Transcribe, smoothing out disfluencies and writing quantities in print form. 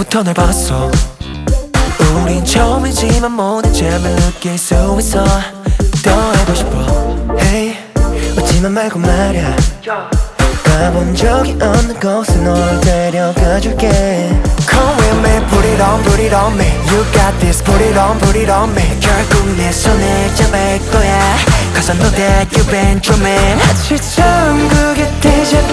처음부터 널 봤어. 우린 처음이지만 모든 점을 느낄 수 있어. 더 알고 싶어. Hey, 웃지만 말고 말야. 가본 적이 없는 곳에 널 데려가줄게. Come with me, put it on, put it on me. You got this, put it on, put it on me. 결국 내 손을 잡을 거야. Cause I know that you've been dreaming. 마치 처음 그게 déjà